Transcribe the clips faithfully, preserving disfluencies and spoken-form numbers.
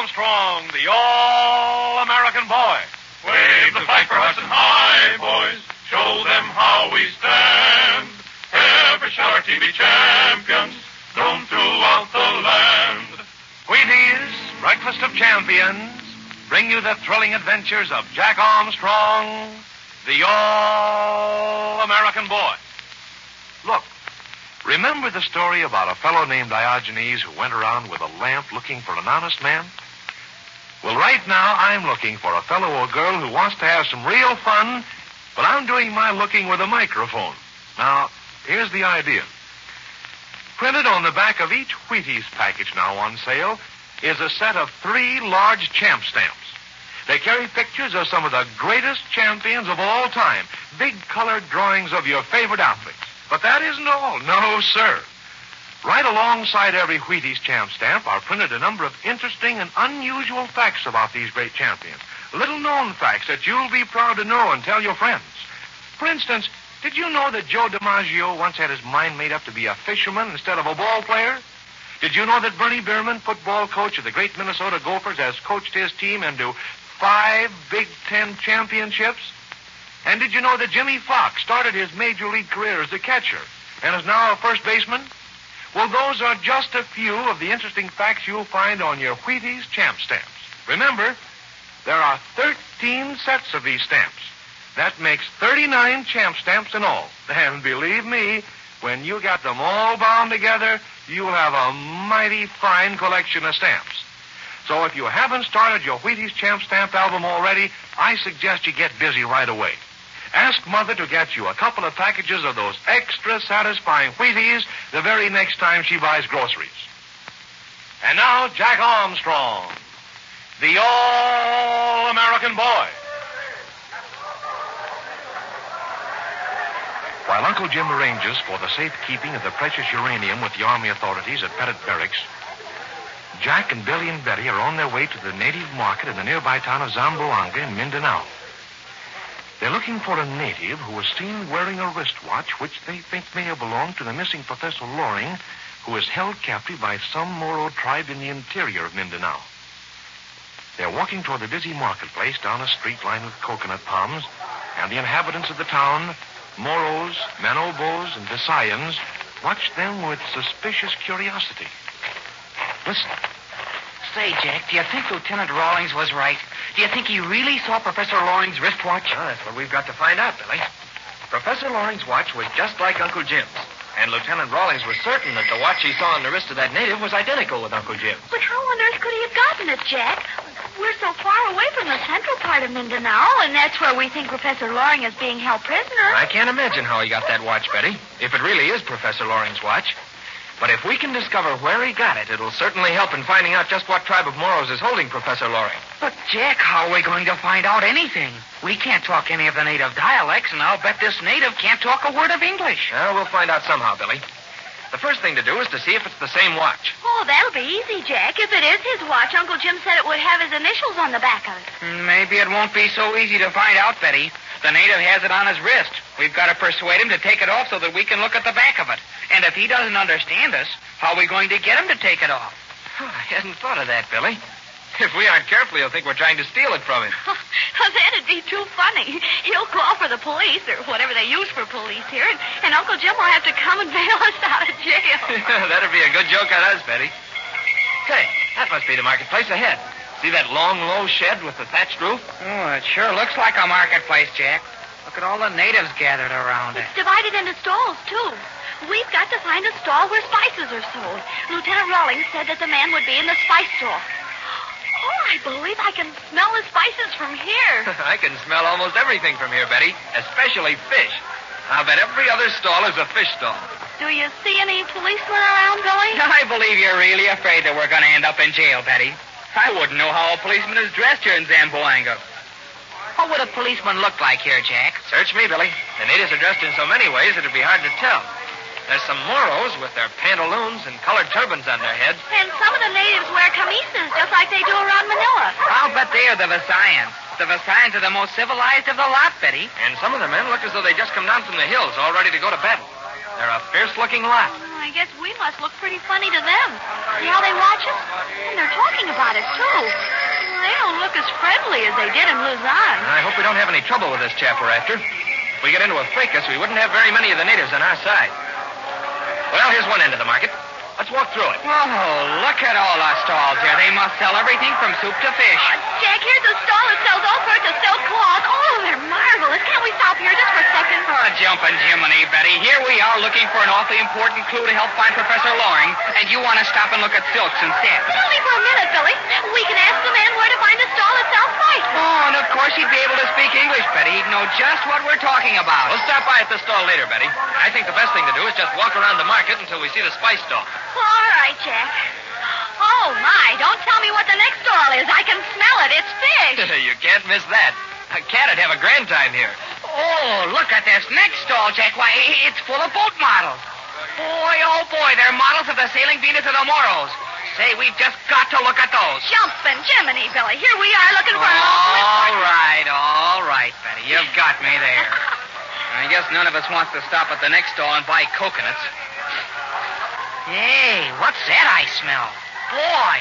Armstrong, the All-American Boy. Wave the flag for Hudson High, boys. Show them how we stand. Ever shall our team be champions, known throughout the land. Wheaties, Breakfast of Champions, bring you the thrilling adventures of Jack Armstrong, the All-American Boy. Look, remember the story about a fellow named Diogenes who went around with a lamp looking for an honest man? Well, right now, I'm looking for a fellow or girl who wants to have some real fun, but I'm doing my looking with a microphone. Now, here's the idea. Printed on the back of each Wheaties package now on sale is a set of three large champ stamps. They carry pictures of some of the greatest champions of all time, big colored drawings of your favorite outfits. But that isn't all. No, sir. Right alongside every Wheaties champ stamp are printed a number of interesting and unusual facts about these great champions. Little-known facts that you'll be proud to know and tell your friends. For instance, did you know that Joe DiMaggio once had his mind made up to be a fisherman instead of a ball player? Did you know that Bernie Bierman, football coach of the great Minnesota Gophers, has coached his team into five Big Ten championships? And did you know that Jimmy Fox started his major league career as a catcher and is now a first baseman? Well, those are just a few of the interesting facts you'll find on your Wheaties champ stamps. Remember, there are thirteen sets of these stamps. That makes thirty-nine champ stamps in all. And believe me, when you got them all bound together, you'll have a mighty fine collection of stamps. So if you haven't started your Wheaties champ stamp album already, I suggest you get busy right away. Ask Mother to get you a couple of packages of those extra satisfying Wheaties the very next time she buys groceries. And now, Jack Armstrong, the All-American Boy. While Uncle Jim arranges for the safekeeping of the precious uranium with the Army authorities at Pettit Barracks, Jack and Billy and Betty are on their way to the native market in the nearby town of Zamboanga in Mindanao. They're looking for a native who was seen wearing a wristwatch which they think may have belonged to the missing Professor Loring, who is held captive by some Moro tribe in the interior of Mindanao. They're walking toward the busy marketplace down a street lined with coconut palms, and the inhabitants of the town, Moros, Manobos, and Visayans, watch them with suspicious curiosity. Listen. Say, Jack, do you think Lieutenant Rawlings was right? Do you think he really saw Professor Loring's wristwatch? Well, that's what we've got to find out, Billy. Professor Loring's watch was just like Uncle Jim's. And Lieutenant Rawlings was certain that the watch he saw on the wrist of that native was identical with Uncle Jim's. But how on earth could he have gotten it, Jack? We're so far away from the central part of Mindanao, and that's where we think Professor Loring is being held prisoner. I can't imagine how he got that watch, Betty, if it really is Professor Loring's watch. But if we can discover where he got it, it'll certainly help in finding out just what tribe of Moros is holding Professor Loring. But, Jack, how are we going to find out anything? We can't talk any of the native dialects, and I'll bet this native can't talk a word of English. Well, we'll find out somehow, Billy. The first thing to do is to see if it's the same watch. Oh, that'll be easy, Jack. If it is his watch, Uncle Jim said it would have his initials on the back of it. Maybe it won't be so easy to find out, Betty. The native has it on his wrist. We've got to persuade him to take it off so that we can look at the back of it. And if he doesn't understand us, how are we going to get him to take it off? Oh, I hadn't thought of that, Billy. If we aren't careful, he'll think we're trying to steal it from him. That'd be too funny. He'll call for the police, or whatever they use for police here, and, and Uncle Jim will have to come and bail us out of jail. That'd be a good joke on us, Betty. Say, that must be the marketplace ahead. See that long, low shed with the thatched roof? Oh, it sure looks like a marketplace, Jack. Look at all the natives gathered around it. It's divided into stalls, too. We've got to find a stall where spices are sold. Lieutenant Rawlings said that the man would be in the spice store. Oh, I believe I can smell the spices from here. I can smell almost everything from here, Betty, especially fish. I'll bet every other stall is a fish stall. Do you see any policemen around, Billy? I believe you're really afraid that we're going to end up in jail, Betty. I wouldn't know how a policeman is dressed here in Zamboanga. What would a policeman look like here, Jack? Search me, Billy. The natives are dressed in so many ways it'd be hard to tell. There's some Moros with their pantaloons and colored turbans on their heads. And some of the natives wear camisas, just like they do around Manila. I'll bet they are the Visayans. The Visayans are the most civilized of the lot, Betty. And some of the men look as though they just come down from the hills, all ready to go to battle. They're a fierce-looking lot. I guess we must look pretty funny to them. See how they watch us? And they're talking about it, too. They don't look as friendly as they did in Luzon. I hope we don't have any trouble with this chap we're after. If we get into a fracas, we wouldn't have very many of the natives on our side. Well, here's one end of the market. Let's walk through it. Oh, look at all our stalls here. They must sell everything from soup to fish. Jack, here's a stall that sells all sorts of silk cloth. Oh, they're marvelous. Can't we stop here just for a second? Oh, jumping Jiminy, Betty. Here we are looking for an awfully important clue to help find Professor Loring, and you want to stop and look at silks and satins. Only for a minute, Billy. We can ask the man where to find the stall that sells spices. Oh, and of course he'd be able to speak English, Betty. He'd know just what we're talking about. We'll stop by at the stall later, Betty. I think the best thing to do is just walk around the market until we see the spice stall. All right, Jack. Oh, my. Don't tell me what the next stall is. I can smell it. It's fish. You can't miss that. A cat would have a grand time here. Oh, look at this next stall, Jack. Why, it's full of boat models. Boy, oh, boy, they're models of the sailing Venus of the Moros. Say, we've just got to look at those. Jumping Jiminy, Billy. Here we are looking for an All awful right, all right, Betty. You've got me there. I guess none of us wants to stop at the next stall and buy coconuts. Hey, what's that I smell? Boy.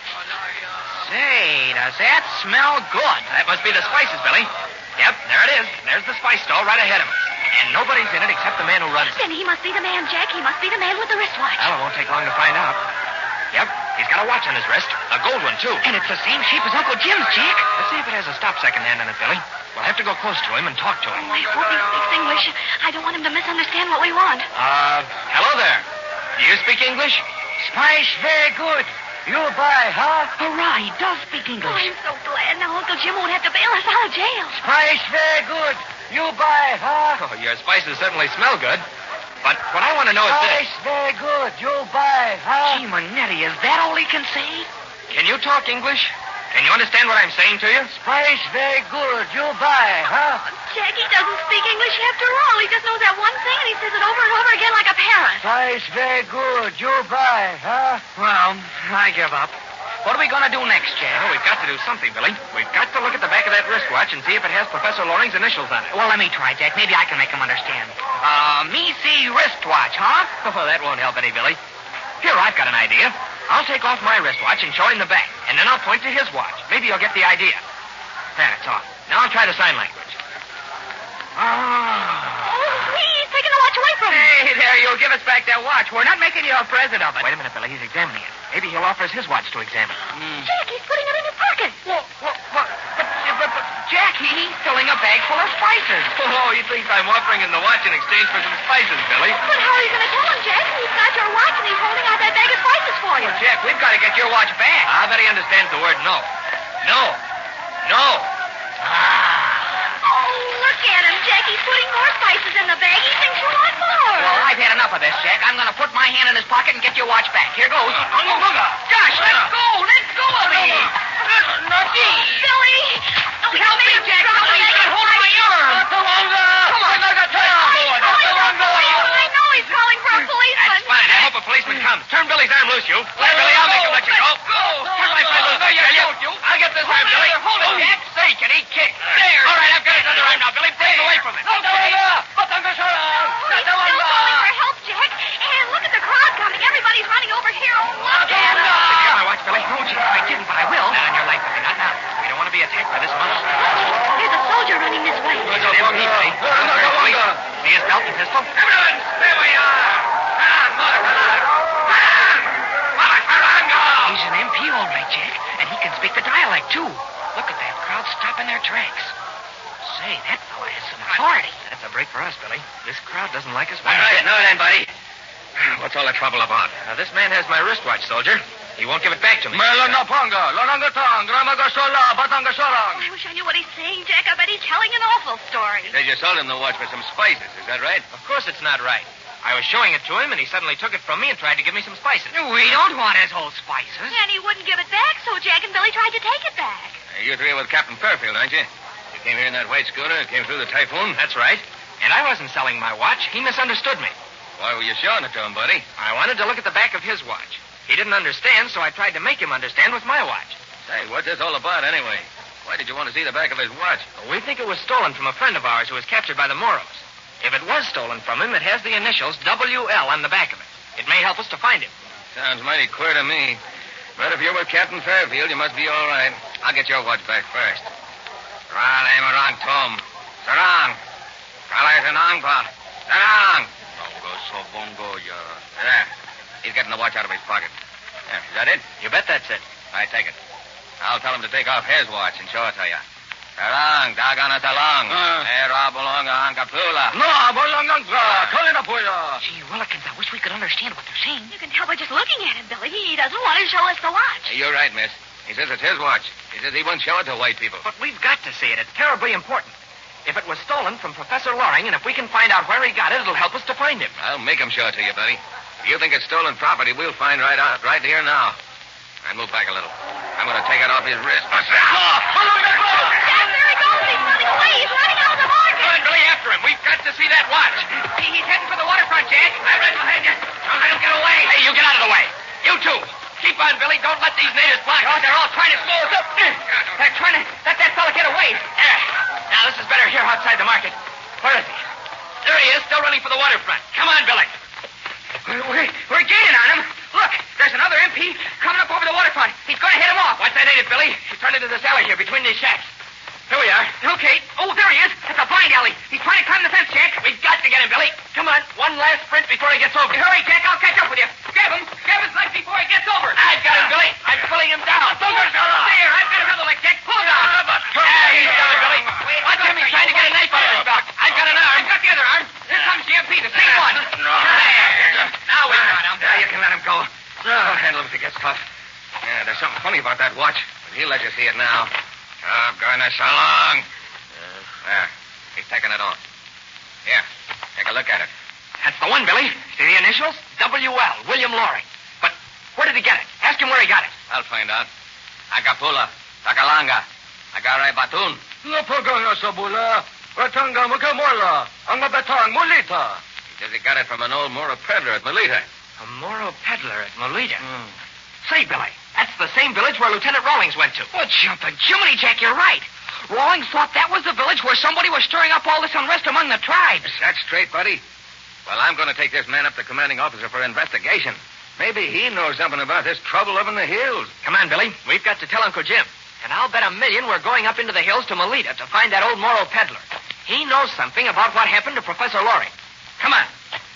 Say, does that smell good? That must be the spices, Billy. Yep, there it is. There's the spice stall right ahead of us. And nobody's in it except the man who runs it. Then he must be the man, Jack. He must be the man with the wristwatch. Well, it won't take long to find out. Yep, he's got a watch on his wrist. A gold one, too. And it's the same shape as Uncle Jim's, Jack. Let's see if it has a stop second hand on it, Billy. We'll have to go close to him and talk to him. Oh, I hope he speaks English. I don't want him to misunderstand what we want. Uh, hello there. Do you speak English? Spice very good. You buy, huh? Hurrah, he does speak English. Oh, I'm so glad. Now Uncle Jim won't have to bail us out of jail. Spice very good. You buy, huh? Oh, your spices certainly smell good. But what I want to know is this. Spice very good. You buy, huh? Gee, Manetti, is that all he can say? Can you talk English? Can you understand what I'm saying to you? Spice very good. You buy, huh? Jack, he doesn't speak English after all. He just knows that one thing, and he says it over and over again like a parrot. Spice very good. You buy, huh? Well, I give up. What are we going to do next, Jack? Well, we've got to do something, Billy. We've got to look at the back of that wristwatch and see if it has Professor Loring's initials on it. Well, let me try, Jack. Maybe I can make him understand. Uh, me see wristwatch, huh? Oh, that won't help any, Billy. Here, I've got an idea. I'll take off my wristwatch and show him the back, and then I'll point to his watch. Maybe you'll get the idea. There, it's off. Now I'll try the sign language. Oh, he's taking the watch away from me. Hey, there, you'll give us back that watch. We're not making you a present of it. Wait a minute, Billy. He's examining it. Maybe he'll offer us his watch to examine. Mm. Jack, he's putting it in his pocket. What, what, what? But, but, but, Jack, he, he's filling a bag full of spices. Oh, he thinks I'm offering him the watch in exchange for some spices, Billy. But how are you going to tell him, Jack? He's got your watch, and he's holding out that bag of spices for you. Well, Jack, we've got to get your watch back. I bet he understands the word no. No. No. Oh, look at him, Jack. He's putting more spices in the bag. He thinks you want more. Well, I've had enough of this, Jack. I'm going to put my hand in his pocket and get your watch back. Here goes. Gosh, let go. Let go of me. Nutty. Billy. Oh, Help me, Jack. Help me. Get hold of my arm. Come on. I know he's calling for a policeman. That's fine. I hope a policeman comes. Turn Billy's arm loose, you. Well, Billy, I'll make him let you go. Turn my friend loose, I tell you. I'll get this arm, Billy. Hold it, Jack. Say, can he kick? There. All right, I've got his other arm now, Billy. Break away from it. He's still calling for help, Jack. And look at the crowd coming. Everybody's running over here. Oh, look at him. Did you my watch, Billy? No, Chief, I didn't, but I will. Not on your life, Billy. Not now. We don't want to be attacked by this monster. There's a soldier running this way. He's an M P, Billy. See his belt and pistol? Everyone, there we are. He's an M P, all right, Jack. And he can speak the dialect, too. Look at that crowd stopping their tracks. Say, that fellow has some authority. That's a break for us, Billy. This crowd doesn't like us one All right, bit. now then, buddy. What's all the trouble about? Now, this man has my wristwatch, soldier. He won't give it back to me. Oh, I wish I knew what he's saying, Jack. I bet he's telling an awful story. Says you sold him the watch for some spices. Is that right? Of course it's not right. I was showing it to him, and he suddenly took it from me and tried to give me some spices. We don't want his whole spices. And he wouldn't give it back, so Jack and Billy tried to take it back. Hey, you three are with Captain Fairfield, aren't you? You came here in that white scooter and came through the typhoon? That's right. And I wasn't selling my watch. He misunderstood me. Why were you showing it to him, buddy? I wanted to look at the back of his watch. He didn't understand, so I tried to make him understand with my watch. Say, what's this all about anyway? Why did you want to see the back of his watch? We think it was stolen from a friend of ours who was captured by the Moros. If it was stolen from him, it has the initials W L on the back of it. It may help us to find him. Sounds mighty queer to me. But if you're with Captain Fairfield, you must be all right. I'll get your watch back first. Raleigh Marang Tom. Sarang. Raleigh Sanangpa. Sarang. Bongo so bongo ya. There. He's getting the watch out of his pocket. Yeah, is that it? You bet that's it. I take it. I'll tell him to take off his watch and show it to you. Sarang, Dagana Talang. Era Bolonga Ankapula. No, Bolonga Ankapula. Gee, Willikins, I wish we could understand what they're saying. You can tell by just looking at him, Billy. He doesn't want to show us the watch. Hey, you're right, miss. He says it's his watch. He says he won't show it to white people. But we've got to see it. It's terribly important. If it was stolen from Professor Loring, and if we can find out where he got it, it'll help us to find him. I'll make him show it to you, buddy. If you think it's stolen property, we'll find right out, right here now. I move back a little. I'm going to take it off his wrist. Jack, there he goes. He's running away. He's running out of the market. Come on, Billy, after him. We've got to see that watch. He, he's heading for the waterfront, Jack. I'm right behind you. Don't let him get away. Hey, you get out of the way. You too. Keep on, Billy. Don't let these natives block us. They're all trying to slow us up. They're trying to let that fella get away. Uh, now, this is better here outside the market. Where is he? There he is, still running for the waterfront. Come on, Billy. We're, we're, we're gaining on him. Look, there's another M P coming up over the waterfront. He's going to head him off. Watch that native, Billy. He's turned into this alley here between these shacks. Here we are. Okay. Oh, there he is. It's a blind alley. He's trying to climb the fence, Jack. We've got to get him, Billy. Come on. One last sprint before he gets over. Hurry, Jack. I'll catch up with you. Grab him. Grab his leg before he gets over. I've got him, Billy. I'm pulling him down. There. I've got another leg, Jack. Pull him down. Ah, he's down, Billy. Watch him. He's trying to get a knife out of his belt. I've got an arm. I've got the other arm. Here comes the M P, the same one. There. Now we've got him. Now you can let him go. I'll handle him if it gets tough. Yeah, there's something funny about that watch. But he'll let you see it now. Oh, going so long. There. He's taking it off. Here. Take a look at it. That's the one, Billy. See the initials? W L. William Loring. But where did he get it? Ask him where he got it. I'll find out. Acapula. Tagalanga. Agaray Batun. Napaganga Sabula. Ratanga Mukamola. Ang Mabatang Mulita. He says he got it from an old Moro peddler at Melita. A Moro peddler at Melita? Mm. Say, Billy, that's the same village where Lieutenant Rawlings went to. Oh, jumping Jiminy, Jack, you're right. Rawlings thought that was the village where somebody was stirring up all this unrest among the tribes. That's straight, buddy. Well, I'm going to take this man up to commanding officer for investigation. Maybe he knows something about this trouble up in the hills. Come on, Billy. We've got to tell Uncle Jim. And I'll bet a million we're going up into the hills to Melita to find that old Moro peddler. He knows something about what happened to Professor Loring. Come on.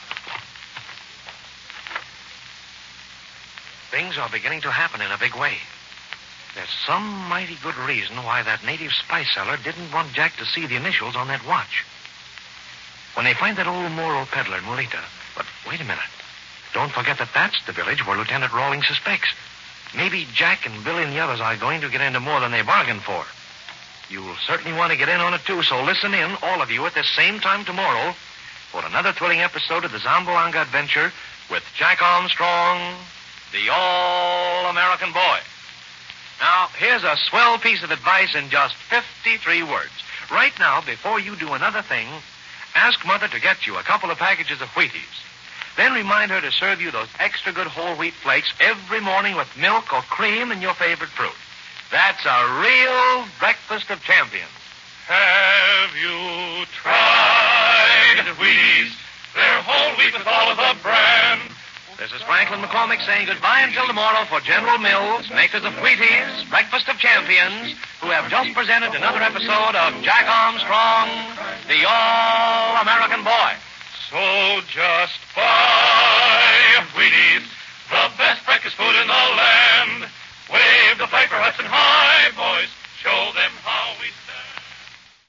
Things are beginning to happen in a big way. There's some mighty good reason why that native spice seller didn't want Jack to see the initials on that watch. When they find that old Moro peddler in Melita. But wait a minute. Don't forget that that's the village where Lieutenant Rawlings suspects. Maybe Jack and Billy and the others are going to get into more than they bargained for. You'll certainly want to get in on it, too, so listen in, all of you, at this same time tomorrow for another thrilling episode of the Zamboanga Adventure with Jack Armstrong, the All-American Boy. Now, here's a swell piece of advice in just fifty-three words. Right now, before you do another thing, ask Mother to get you a couple of packages of Wheaties. Then remind her to serve you those extra good whole wheat flakes every morning with milk or cream and your favorite fruit. That's a real breakfast of champions. Have you tried Wheaties? They're whole wheat with all of the bran. This is Franklin McCormick saying goodbye until tomorrow for General Mills, makers of Wheaties, Breakfast of Champions, who have just presented another episode of Jack Armstrong, the All-American Boy. So just buy Wheaties, the best breakfast food in the